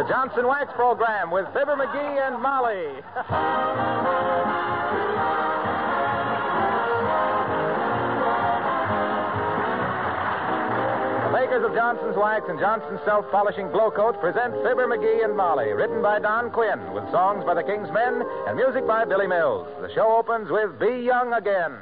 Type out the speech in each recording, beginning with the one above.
The Johnson Wax Program with Fibber McGee and Molly. The makers of Johnson's Wax and Johnson's Self-Polishing Glow Coat present Fibber McGee and Molly, written by Don Quinn, with songs by the King's Men and music by Billy Mills. The show opens with Be Young Again.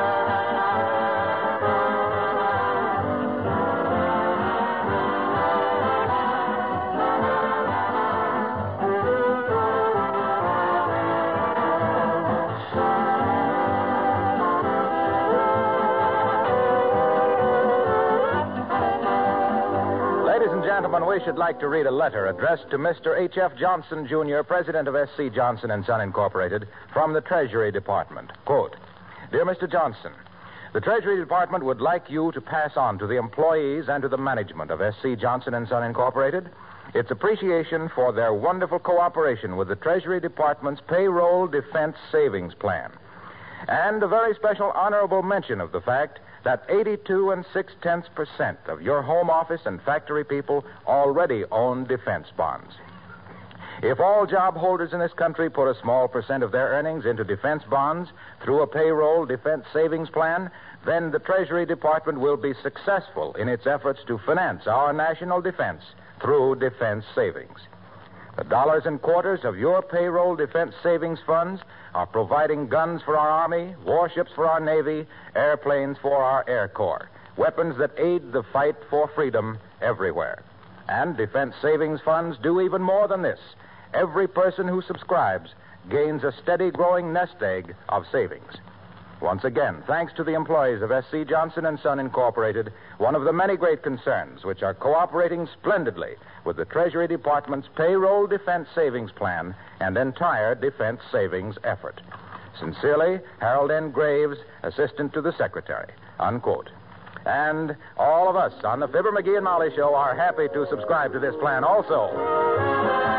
Gentlemen, we should like to read a letter addressed to Mr. H.F. Johnson, Jr., President of S.C. Johnson & Son, Incorporated, from the Treasury Department. Quote, Dear Mr. Johnson, the Treasury Department would like you to pass on to the employees and to the management of S.C. Johnson & Son, Incorporated its appreciation for their wonderful cooperation with the Treasury Department's Payroll Defense Savings Plan, and a very special honorable mention of the fact that 82 6/10% of your home office and factory people already own defense bonds. If all job holders in this country put a small percent of their earnings into defense bonds through a payroll defense savings plan, then the Treasury Department will be successful in its efforts to finance our national defense through defense savings. The dollars and quarters of your payroll defense savings funds are providing guns for our Army, warships for our Navy, airplanes for our Air Corps, weapons that aid the fight for freedom everywhere. And defense savings funds do even more than this. Every person who subscribes gains a steady growing nest egg of savings. Once again, thanks to the employees of S.C. Johnson & Son, Incorporated, one of the many great concerns which are cooperating splendidly with the Treasury Department's Payroll Defense Savings Plan and entire defense savings effort. Sincerely, Harold N. Graves, Assistant to the Secretary. Unquote. And all of us on the Fibber McGee and Molly Show are happy to subscribe to this plan also.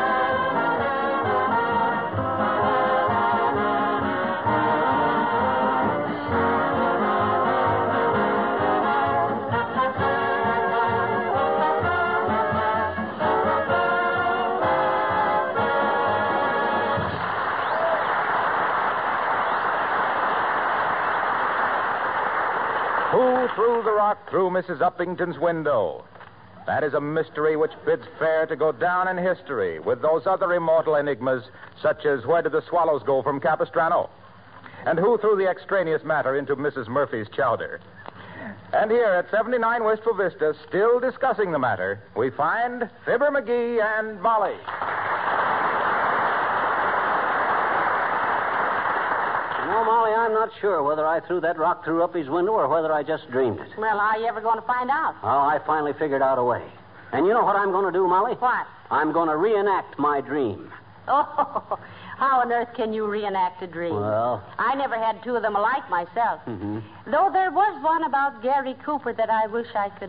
Who threw the rock through Mrs. Uppington's window? That is a mystery which bids fair to go down in history with those other immortal enigmas, such as where did the swallows go from Capistrano? And who threw the extraneous matter into Mrs. Murphy's chowder? And here at 79 Wistful Vista, still discussing the matter, we find Fibber McGee and Molly. No, Molly, I'm not sure whether I threw that rock through Uppy's window or whether I just dreamed it. Well, how are you ever going to find out? Oh, I finally figured out a way. And you know what I'm going to do, Molly? What? I'm going to reenact my dream. Oh, how on earth can you reenact a dream? Well, I never had two of them alike myself. Mm-hmm. Though there was one about Gary Cooper that I wish I could...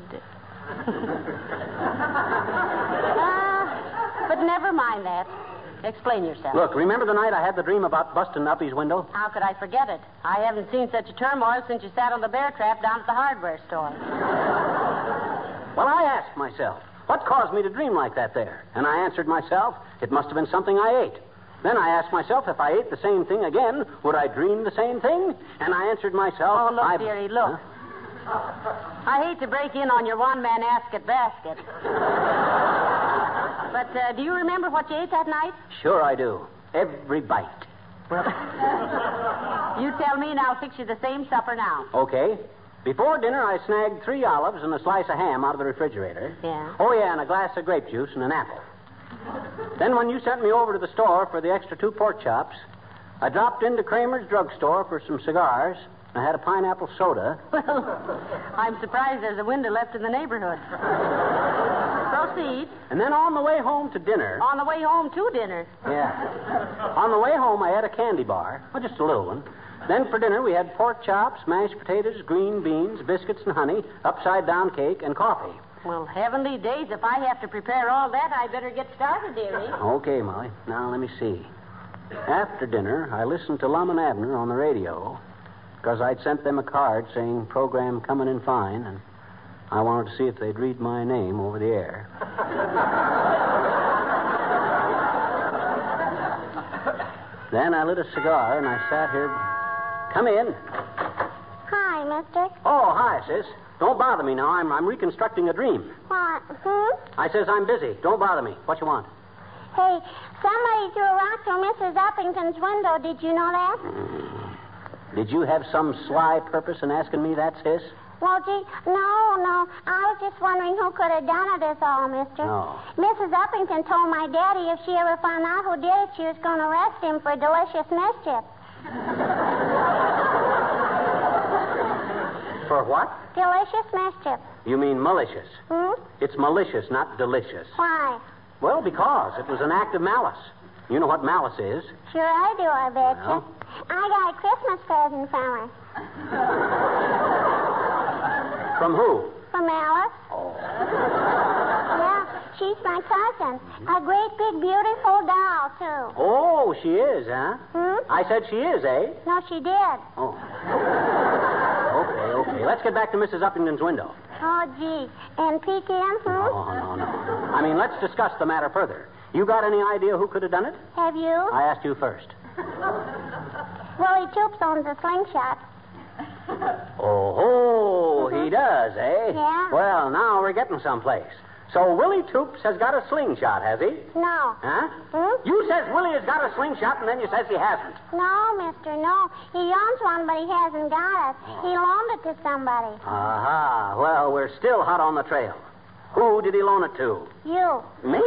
but never mind that. Explain yourself. Look, remember the night I had the dream about busting Uppy's window? How could I forget it? I haven't seen such a turmoil since you sat on the bear trap down at the hardware store. Well, I asked myself, what caused me to dream like that there? And I answered myself, it must have been something I ate. Then I asked myself, if I ate the same thing again, would I dream the same thing? And I answered myself... Oh, look, dearie, look. Huh? I hate to break in on your one-man ask-it basket. But do you remember what you ate that night? Sure I do. Every bite. Well, you tell me and I'll fix you the same supper now. Okay. Before dinner, I snagged 3 olives and a slice of ham out of the refrigerator. Yeah? Oh, yeah, and a glass of grape juice and an apple. Then when you sent me over to the store for the extra 2 pork chops, I dropped into Kramer's drugstore for some cigars. I had a pineapple soda. Well, I'm surprised there's a window left in the neighborhood. Proceed. And then on the way home to dinner... On the way home to dinner? Yeah. On the way home, I had a candy bar. Well, just a little one. Then for dinner, we had pork chops, mashed potatoes, green beans, biscuits and honey, upside-down cake, and coffee. Well, heavenly days, if I have to prepare all that, I better get started, dearie. Okay, Molly. Now, let me see. After dinner, I listened to Lum and Abner on the radio because I'd sent them a card saying program coming in fine, and I wanted to see if they'd read my name over the air. Then I lit a cigar, and I sat here. Come in. Hi, mister. Oh, hi, sis. Don't bother me now. I'm reconstructing a dream. What? I says I'm busy. Don't bother me. What you want? Hey, somebody threw a rock through Mrs. Uppington's window. Did you know that? Did you have some sly purpose in asking me that, sis? Well, gee, no. I was just wondering who could have done it is all, mister. No. Mrs. Uppington told my daddy if she ever found out who did it, she was going to arrest him for delicious mischief. For what? Delicious mischief. You mean malicious. Hmm? It's malicious, not delicious. Why? Well, because it was an act of malice. You know what malice is? Sure I do, I bet you. Well? I got a Christmas present from her. From who? From Alice. Oh. Yeah, she's my cousin. A great big beautiful doll, too. Oh, she is, huh? I said she is, eh? No, she did. Oh. Okay. Let's get back to Mrs. Uppington's window. Oh, gee. And peek in, Oh, no. I mean, let's discuss the matter further. You got any idea who could have done it? Have you? I asked you first. Willie Toops owns a slingshot. Oh, he does, eh? Yeah. Well, now we're getting someplace. So Willie Toops has got a slingshot, has he? No. Huh? Hmm? You says Willie has got a slingshot, and then you says he hasn't. No, mister, no. He owns one, but he hasn't got it. He loaned it to somebody. Aha. Well, we're still hot on the trail. Who did he loan it to? You. Me?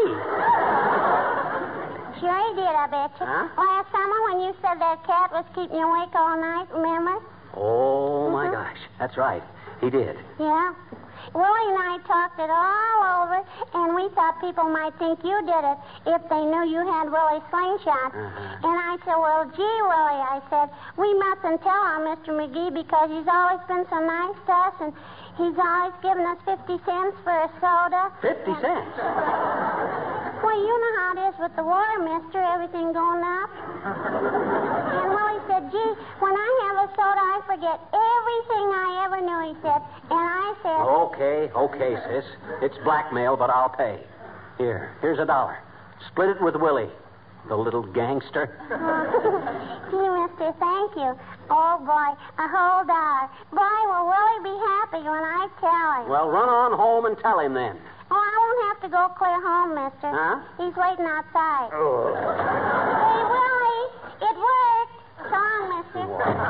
Sure he did, I bet you. Huh? Last summer when you said that cat was keeping you awake all night, remember? Oh, my gosh. That's right. He did. Yeah. Willie and I talked it all over, and we thought people might think you did it if they knew you had Willie's slingshot. And I said, well, gee, Willie, I said, we mustn't tell on Mr. McGee because he's always been so nice to us, and he's always given us 50 cents for a soda. 50 cents? Well, you know how it is with the water, mister, everything going up. And Willie said, gee, when I have a soda, I forget everything I ever knew, he said. And I said... Okay, sis. It's blackmail, but I'll pay. Here's $1. Split it with Willie, the little gangster. Gee, mister, thank you. Oh, boy, a whole $1. Boy, will Willie be happy when I tell him. Well, run on home and tell him then. Oh, I won't have to go clear home, mister. Huh? He's waiting outside. Oh. Hey, Willie, it worked. So long, mister.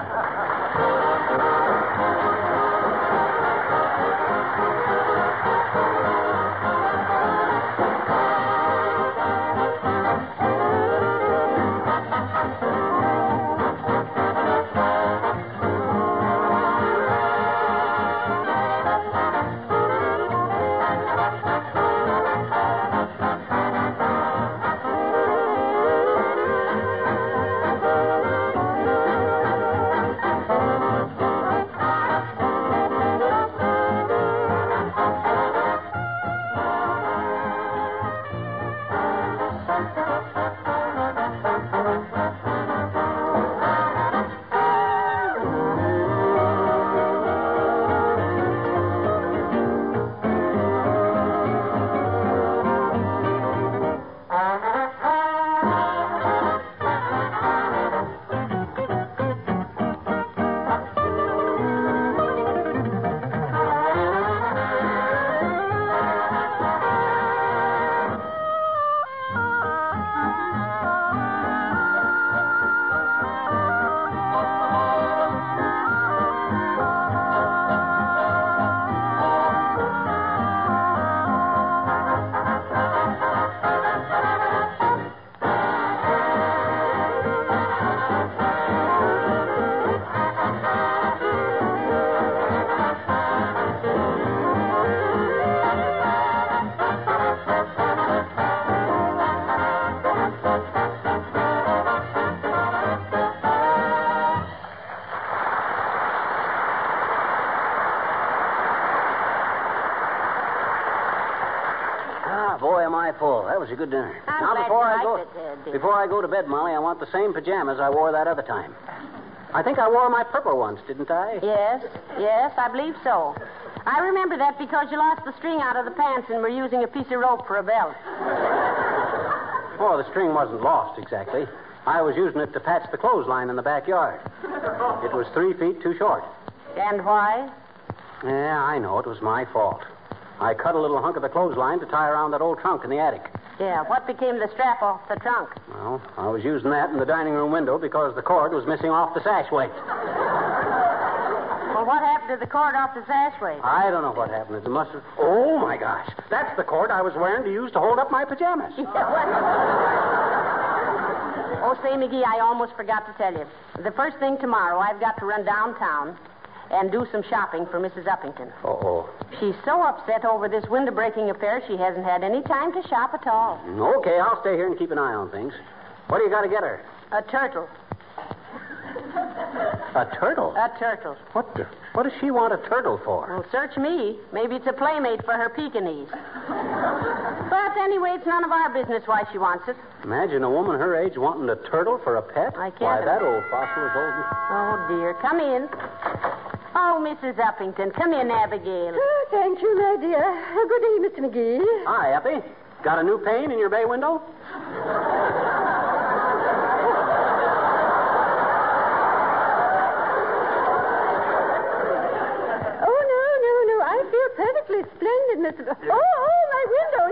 Boy, am I full. That was a good dinner. I'm now, glad before I go to bed, Molly, I want the same pajamas I wore that other time. I think I wore my purple ones, didn't I? Yes, I believe so. I remember that because you lost the string out of the pants and were using a piece of rope for a belt. Oh, Oh, the string wasn't lost exactly. I was using it to patch the clothesline in the backyard. It was 3 feet too short. And why? Yeah, I know. It was my fault. I cut a little hunk of the clothesline to tie around that old trunk in the attic. Yeah, what became the strap off the trunk? Well, I was using that in the dining room window because the cord was missing off the sash weight. Well, what happened to the cord off the sash weight? I don't know what happened. It must have... Oh, my gosh. That's the cord I was wearing to use to hold up my pajamas. Oh, say, McGee, I almost forgot to tell you. The first thing tomorrow, I've got to run downtown and do some shopping for Mrs. Uppington. Uh-oh. She's so upset over this window-breaking affair, she hasn't had any time to shop at all. Okay, I'll stay here and keep an eye on things. What do you got to get her? A turtle. A turtle? A turtle. What does she want a turtle for? Well, search me. Maybe it's a playmate for her Pekingese. But anyway, it's none of our business why she wants it. Imagine a woman her age wanting a turtle for a pet. I can't. Why, that old fossil is old. Oh, dear. Come in. Oh, Mrs. Uppington. Come in, Abigail. Oh, thank you, my dear. Good day, Mr. McGee. Hi, Uppy. Got a new pane in your bay window? Perfectly splendid, Mr. Oh, my window.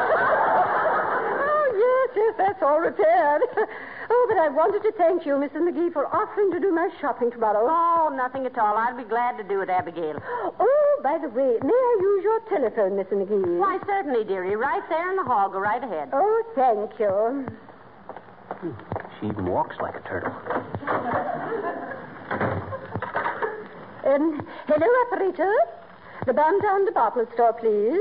Oh, yes, that's all repaired. Oh, but I wanted to thank you, Mrs. McGee, for offering to do my shopping tomorrow. Oh, nothing at all. I'd be glad to do it, Abigail. Oh, by the way, may I use your telephone, Mrs. McGee? Why, certainly, dearie. Right there in the hall. Go right ahead. Oh, thank you. She even walks like a turtle. Hello, operator. The Bantan department store, please.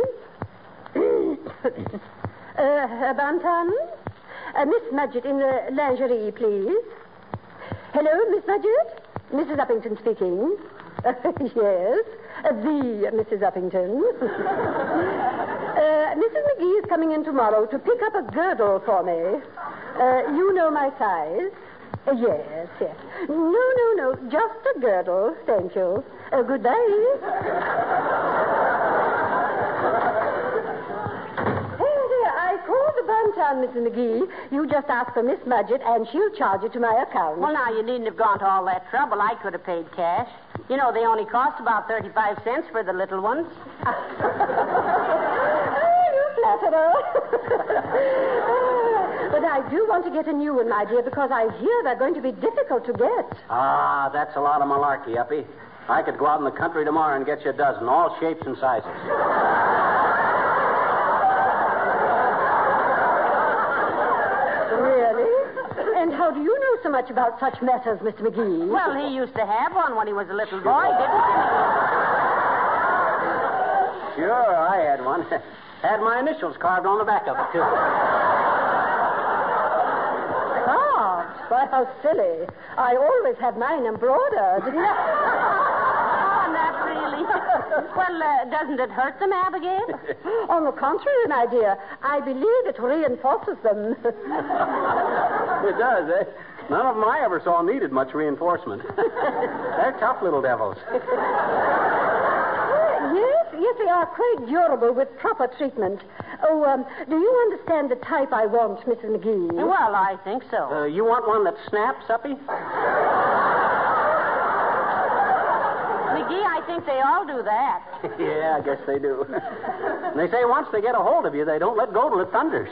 Bantan? Miss Mudgett in the lingerie, please. Hello, Miss Mudgett? Mrs. Uppington speaking. Yes, the Mrs. Uppington. Mrs. McGee is coming in tomorrow to pick up a girdle for me. You know my size. Yes. No. Just a girdle. Thank you. Goodbye. I called the Bantan, Mrs. McGee. You just ask for Miss Mudgett, and she'll charge it to my account. Well, now, you needn't have gone to all that trouble. I could have paid cash. You know, they only cost about 35 cents for the little ones. You flatterer. But I do want to get a new one, my dear, because I hear they're going to be difficult to get. Ah, that's a lot of malarkey, Uppy. I could go out in the country tomorrow and get you a dozen, all shapes and sizes. Really? And how do you know so much about such matters, Mr. McGee? Well, he used to have one when he was a little boy, didn't he? Sure, I had one. Had my initials carved on the back of it, too. Why, how silly. I always had mine embroidered. Oh, not really. Well, doesn't it hurt them, Abigail? On the contrary, my dear. I believe it reinforces them. It does, eh? None of them I ever saw needed much reinforcement. They're tough little devils. Yes, they are quite durable with proper treatment. Oh, do you understand the type I want, Mrs. McGee? Well, I think so. You want one that snaps, Uppy? McGee, I think they all do that. Yeah, I guess they do. And they say once they get a hold of you, they don't let go till it thunders.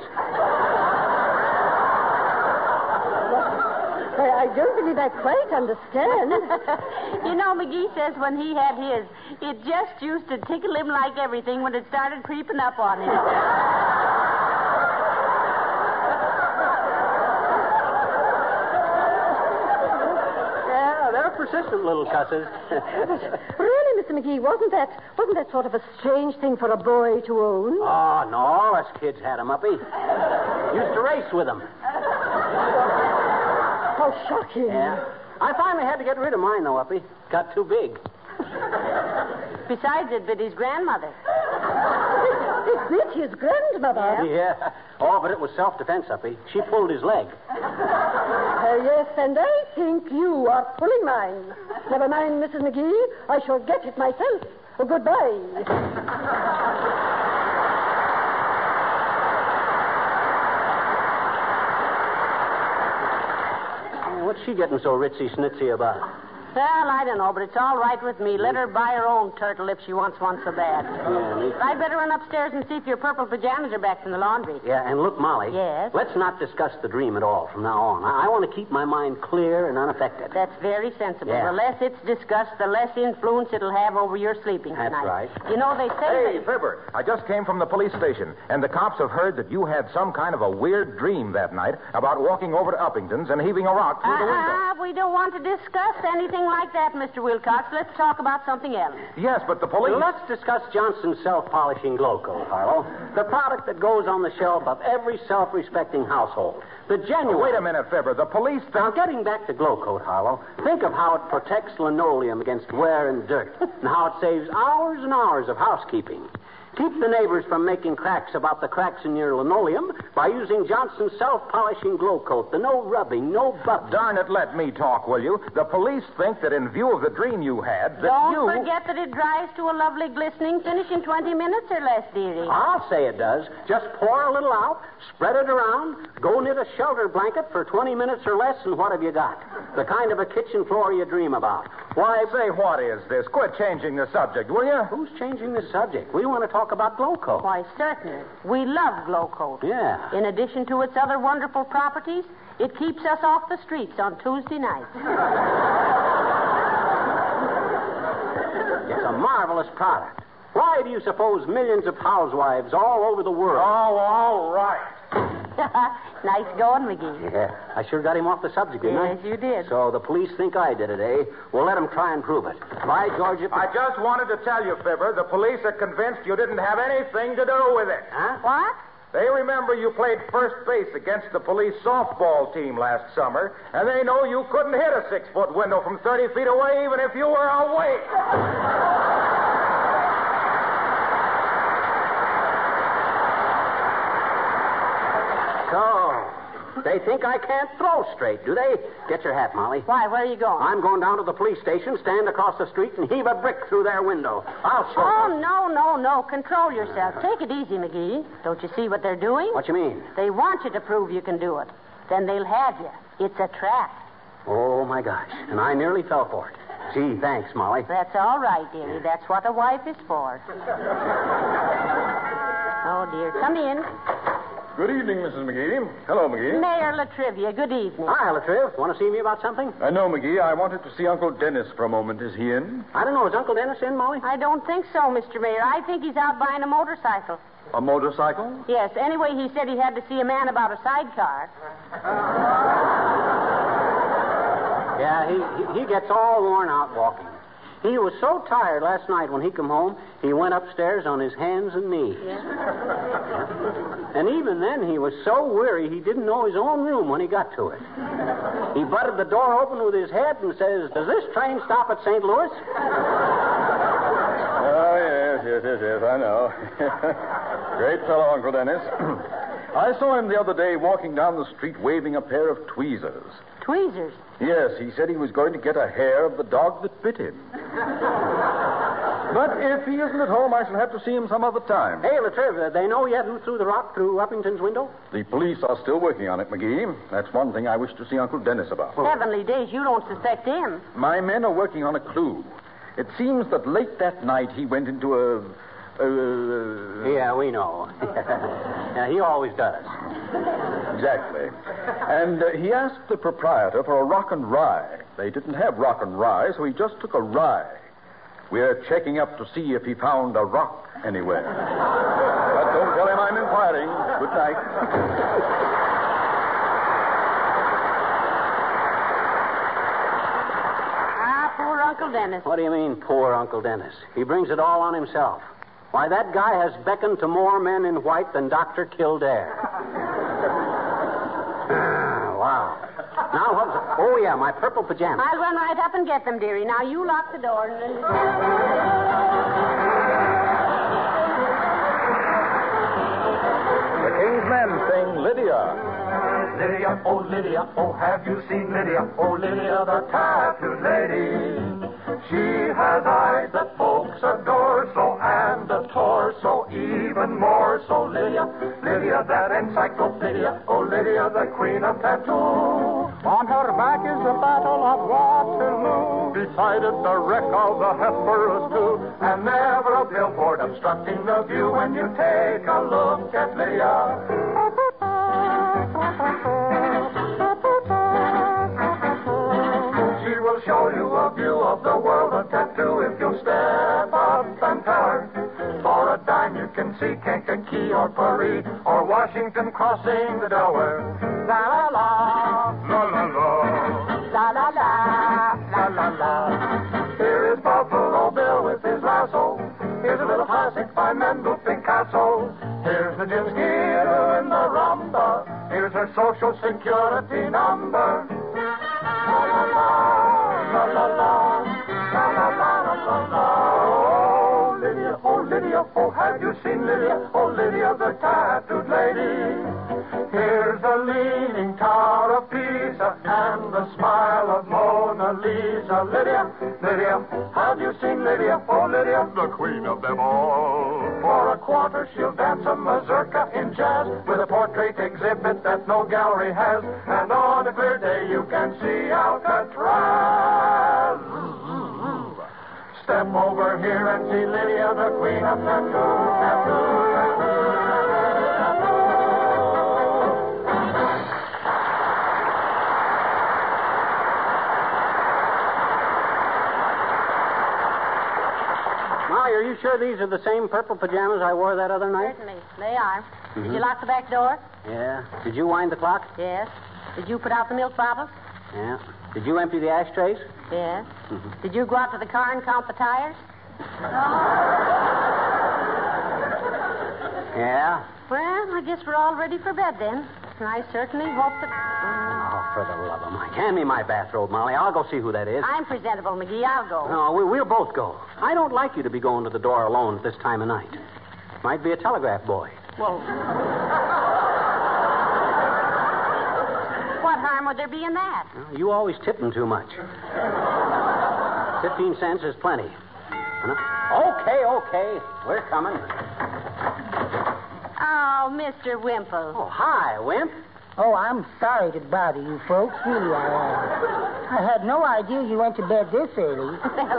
I don't believe I quite understand. You know, McGee says when he had his, it just used to tickle him like everything when it started creeping up on him. Yeah, they're persistent little cusses. Really, Mr. McGee, wasn't that sort of a strange thing for a boy to own? Oh, no, all us kids had them, Uppy. Used to race with them. How shocking. Yeah. I finally had to get rid of mine, though, Uppy. Got too big. Besides, it bit his grandmother. It bit his grandmother? Yeah. Oh, but it was self-defense, Uppy. She pulled his leg. Yes, and I think you are pulling mine. Never mind, Mrs. McGee. I shall get it myself. Goodbye. What's she getting so ritzy-snitsy about? Well, I don't know, but it's all right with me. Let her buy her own turtle if she wants one so bad. Yeah, I'd better run upstairs and see if your purple pajamas are back from the laundry. Yeah, and look, Molly. Yes? Let's not discuss the dream at all from now on. I want to keep my mind clear and unaffected. That's very sensible. Yeah. The less it's discussed, the less influence it'll have over your sleeping That's tonight. right. You know, they say Hey, Fibber, I just came from the police station, and the cops have heard that you had some kind of a weird dream that night about walking over to Uppington's and heaving a rock through the window. We don't want to discuss anything like that, Mr. Wilcox. Let's talk about something else. Yes, but the police... Let's discuss Johnson's self-polishing glow coat, Harlow. The product that goes on the shelf of every self-respecting household. The genuine... Wait a minute, Fibber. The police... Now, getting back to glow coat, Harlow, think of how it protects linoleum against wear and dirt, and how it saves hours and hours of housekeeping. Keep the neighbors from making cracks about the cracks in your linoleum by using Johnson's self-polishing glow coat. The no rubbing, no buffing. Darn it, let me talk, will you? The police think that in view of the dream you had, that Don't forget that it dries to a lovely glistening finish in 20 minutes or less, dearie. I'll say it does. Just pour a little out, spread it around, go knit a shelter blanket for 20 minutes or less, and what have you got? The kind of a kitchen floor you dream about. Why, say, what is this? Quit changing the subject, will you? Who's changing the subject? We want to talk about glow coat. Why, certainly. We love Glow Coat. Yeah. In addition to its other wonderful properties, it keeps us off the streets on Tuesday nights. It's a marvelous product. Why do you suppose millions of housewives all over the world... Oh, all right. Nice going, McGee. Yeah, I sure got him off the subject, didn't I? Yes, you did. So the police think I did it, eh? Well, let them try and prove it. By George, if... I just wanted to tell you, Fibber, the police are convinced you didn't have anything to do with it. Huh? What? They remember you played first base against the police softball team last summer, and they know you couldn't hit a 6-foot window from 30 feet away even if you were awake. So, they think I can't throw straight, do they? Get your hat, Molly. Why, where are you going? I'm going down to the police station, stand across the street, and heave a brick through their window. I'll show them. Oh, no. Control yourself. Take it easy, McGee. Don't you see what they're doing? What you mean? They want you to prove you can do it. Then they'll have you. It's a trap. Oh, my gosh. And I nearly fell for it. Gee, thanks, Molly. That's all right, dearie. That's what a wife is for. Oh, dear. Come in. Good evening, Mrs. McGee. Hello, McGee. Mayor Latrivia, good evening. Hi, Latriv. Want to see me about something? No, McGee. I wanted to see Uncle Dennis for a moment. Is he in? I don't know. Is Uncle Dennis in, Molly? I don't think so, Mr. Mayor. I think he's out buying a motorcycle. A motorcycle? Yes, anyway, he said he had to see a man about a sidecar. Yeah, he gets all worn out walking. He was so tired last night when he come home, he went upstairs on his hands and knees. Yeah. And even then, he was so weary, he didn't know his own room when he got to it. He butted the door open with his head and says, "Does this train stop at St. Louis?" Oh, yes, I know. Great fellow, Uncle Dennis. I saw him the other day walking down the street waving a pair of tweezers. Tweezers? Yes, he said he was going to get a hair of the dog that bit him. But if he isn't at home, I shall have to see him some other time. Hey, Latriv, they know yet who threw the rock through Uppington's window? The police are still working on it, McGee. That's one thing I wish to see Uncle Dennis about. Heavenly days, you don't suspect him. My men are working on a clue. It seems that late that night he went into a... Yeah, we know. Yeah, he always does. Exactly. And he asked the proprietor for a rock and rye. They didn't have rock and rye, so he just took a rye. We're checking up to see if he found a rock anywhere. But don't tell him I'm inquiring. Good night. Poor Uncle Dennis. What do you mean, poor Uncle Dennis? He brings it all on himself. Why, that guy has beckoned to more men in white than Dr. Kildare. Wow. Now, what was it? Oh, yeah, my purple pajamas. I'll run right up and get them, dearie. Now, you lock the door. The King's Men sing Lydia. Lydia, oh, have you seen Lydia? Oh, Lydia, the tattooed lady. She has eyes that folks adore so, and a torso even more so. Lydia, that encyclopedia. Oh, Lydia, the queen of tattoo. On her back is the Battle of Waterloo. Beside it, the wreck of the Hesperus, too. And never a billboard obstructing the view when you take a look at Lydia. She will show you a view of the world of tattoo if you'll step up and tell her. For a dime you can see Kankakee or Paris or Washington crossing the Delaware. La la la, la la la, la la la, la la la. Here is Buffalo Bill with his lasso. Here's a little classic by Mendel Picasso. Here's the Jim Skeeter in the rumba. Here's her Social Security number. La la la, la la la, la la la, la la la. Oh, Lydia, oh, have you seen Lydia? Oh, Lydia, the tattooed lady. Here's the leaning tower of Pisa and the smile of Mona Lisa. Lydia, Lydia, have you seen Lydia? Oh, Lydia, the queen of them all. For a quarter, she'll dance a mazurka in jazz with a portrait exhibit that no gallery has. And on a clear day, you can see Alcatraz. Step over here and see Lydia, the queen of tattoo, tattoo, tattoo, tattoo. Molly, are you sure these are the same purple pajamas I wore that other night? Certainly. They are. Did you lock the back door? Yeah. Did you wind the clock? Yes. Did you put out the milk bottles? Yeah. Did you empty the ashtrays? Yes. Did you go out to the car and count the tires? Yeah. Well, I guess we're all ready for bed then. I certainly hope that... Oh, for the love of Mike. Hand me my bathrobe, Molly. I'll go see who that is. I'm presentable, McGee. I'll go. No, we'll both go. I don't like you to be going to the door alone at this time of night. Might be a telegraph boy. Well... What harm would there be in that? Well, you always tip him too much. 15 cents is plenty. Okay. We're coming. Oh, Mr. Wimple. Oh, hi, Wimp. Oh, I'm sorry to bother you folks. Really, I had no idea you went to bed this early.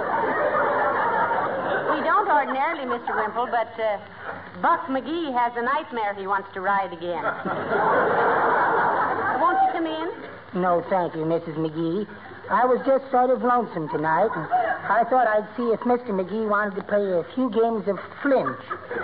We don't ordinarily, Mr. Wimple, but Buck McGee has a nightmare he wants to ride again. Won't you come in? No, thank you, Mrs. McGee. I was just sort of lonesome tonight, and I thought I'd see if Mr. McGee wanted to play a few games of flinch.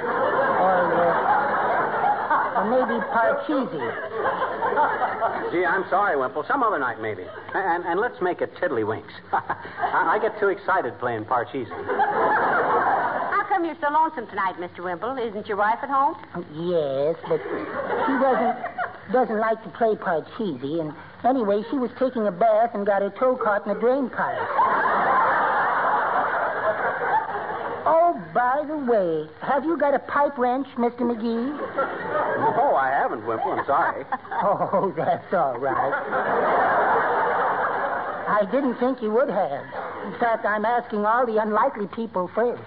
Or maybe Parcheesi. Gee, I'm sorry, Wimple. Some other night, maybe. And let's make it tiddlywinks. I get too excited playing Parcheesi. How come you're so lonesome tonight, Mr. Wimple? Isn't your wife at home? Yes, but she doesn't like to play Parcheesi, and anyway, she was taking a bath and got her toe caught in a drain pipe. Oh, by the way, have you got a pipe wrench, Mr. McGee? No, I haven't, Wimple. I'm sorry. Oh, that's all right. I didn't think you would have. In fact, I'm asking all the unlikely people first.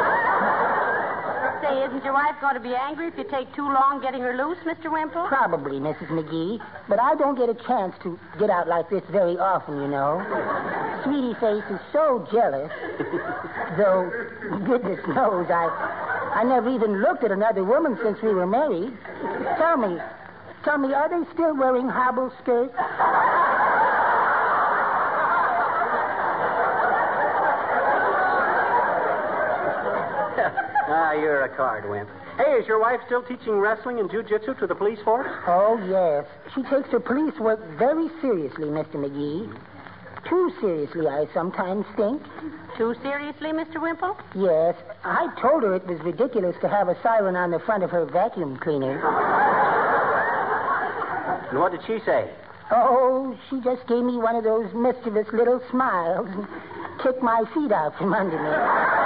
Say, isn't your wife going to be angry if you take too long getting her loose, Mr. Wimple? Probably, Mrs. McGee. But I don't get a chance to get out like this very often, you know. Sweetie Face is so jealous. Though, goodness knows, I never even looked at another woman since we were married. Tell me, are they still wearing hobble skirts? You're a card, Wimp. Hey, is your wife still teaching wrestling and jiu-jitsu to the police force? Oh, yes. She takes her police work very seriously, Mr. McGee. Too seriously, I sometimes think. Too seriously, Mr. Wimple? Yes. I told her it was ridiculous to have a siren on the front of her vacuum cleaner. And what did she say? Oh, she just gave me one of those mischievous little smiles and kicked my feet out from under me.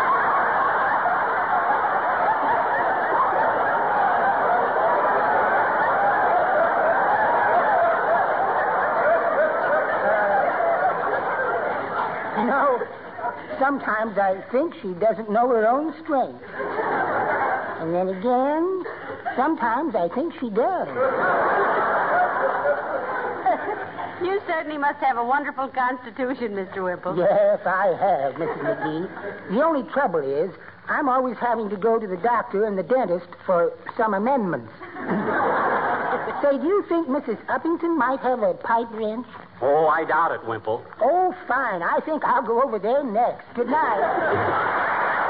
Sometimes I think she doesn't know her own strength. And then again, sometimes I think she does. You certainly must have a wonderful constitution, Mr. Whipple. Yes, I have, Mrs. McGee. The only trouble is, I'm always having to go to the doctor and the dentist for some amendments. Say, do you think Mrs. Uppington might have a pipe wrench? Oh, I doubt it, Wimple. Oh, fine. I think I'll go over there next. Good night.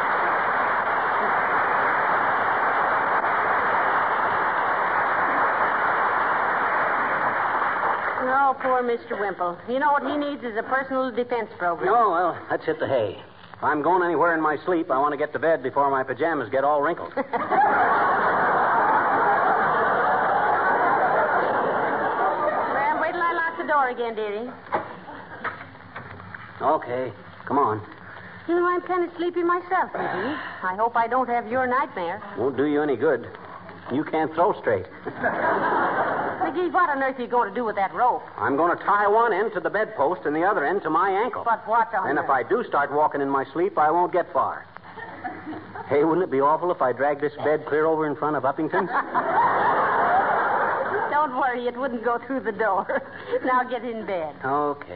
Oh, poor Mr. Wimple. You know what he needs is a personal defense program. Oh, well, let's hit the hay. If I'm going anywhere in my sleep, I want to get to bed before my pajamas get all wrinkled. Graham, wait till I lock the door again, dearie. Okay, come on. You know, I'm kind of sleepy myself, McGee. I hope I don't have your nightmare. Won't do you any good. You can't throw straight. McGee, what on earth are you going to do with that rope? I'm going to tie one end to the bedpost and the other end to my ankle. But what on And earth? if I do start walking in my sleep, I won't get far. Hey, wouldn't it be awful if I dragged this bed clear over in front of Uppington's? Don't worry, it wouldn't go through the door. Now get in bed. Okay.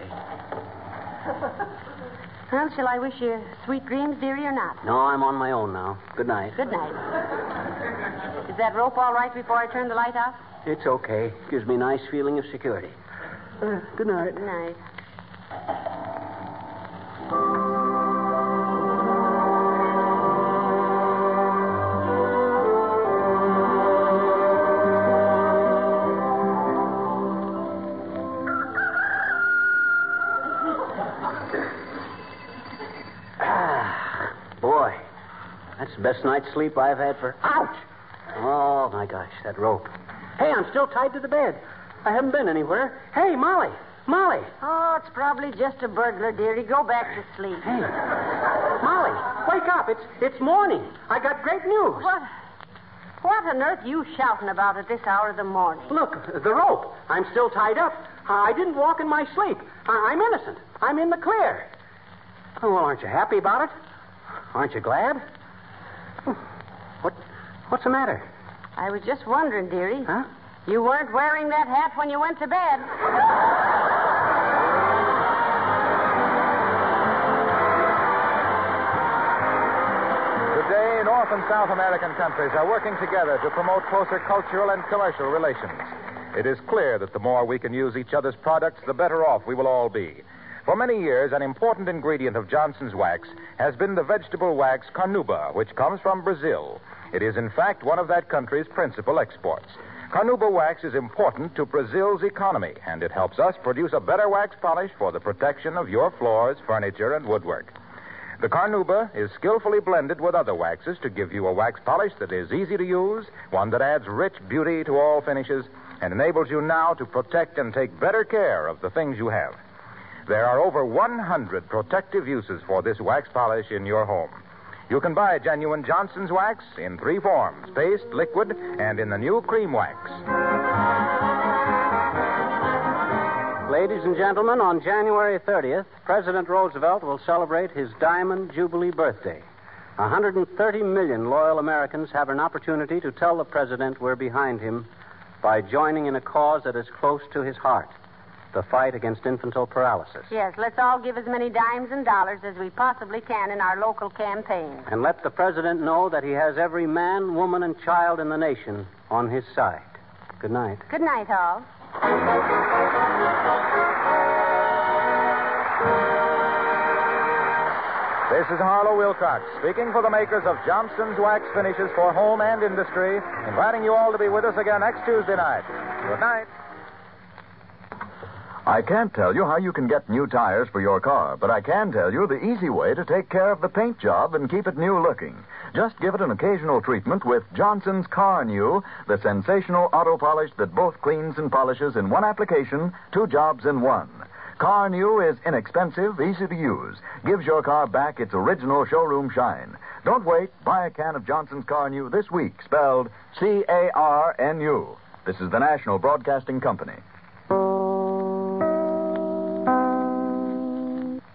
Well, shall I wish you sweet dreams, dearie, or not? No, I'm on my own now. Good night. Good night. Is that rope all right before I turn the light off? It's okay. Gives me a nice feeling of security. Good night. Good night. Boy, that's the best night's sleep I've had for... Ouch! Oh, my gosh, that rope. Hey, I'm still tied to the bed. I haven't been anywhere. Hey, Molly. Molly. Oh, it's probably just a burglar, dearie. Go back to sleep. Hey. Molly, wake up. It's morning. I got great news. What on earth are you shouting about at this hour of the morning? Look, the rope. I'm still tied up. I didn't walk in my sleep. I'm innocent. I'm in the clear. Oh, well, aren't you happy about it? Aren't you glad? What's the matter? I was just wondering, dearie. Huh? You weren't wearing that hat when you went to bed. Today, North and South American countries are working together to promote closer cultural and commercial relations. It is clear that the more we can use each other's products, the better off we will all be. For many years, an important ingredient of Johnson's wax has been the vegetable wax carnauba, which comes from Brazil. It is, in fact, one of that country's principal exports. Carnauba wax is important to Brazil's economy, and it helps us produce a better wax polish for the protection of your floors, furniture, and woodwork. The carnauba is skillfully blended with other waxes to give you a wax polish that is easy to use, one that adds rich beauty to all finishes, and enables you now to protect and take better care of the things you have. There are over 100 protective uses for this wax polish in your home. You can buy genuine Johnson's wax in 3 forms, paste, liquid, and in the new cream wax. Ladies and gentlemen, on January 30th, President Roosevelt will celebrate his Diamond Jubilee birthday. 130 million loyal Americans have an opportunity to tell the president we're behind him by joining in a cause that is close to his heart. The fight against infantile paralysis. Yes, let's all give as many dimes and dollars as we possibly can in our local campaign. And let the president know that he has every man, woman, and child in the nation on his side. Good night. Good night, all. This is Harlow Wilcox, speaking for the makers of Johnson's Wax Finishes for Home and Industry, inviting you all to be with us again next Tuesday night. Good night. I can't tell you how you can get new tires for your car, but I can tell you the easy way to take care of the paint job and keep it new looking. Just give it an occasional treatment with Johnson's Car New, the sensational auto polish that both cleans and polishes in one application, 2 jobs in one. Car New is inexpensive, easy to use, gives your car back its original showroom shine. Don't wait. Buy a can of Johnson's Car New this week, spelled C-A-R-N-U. This is the National Broadcasting Company.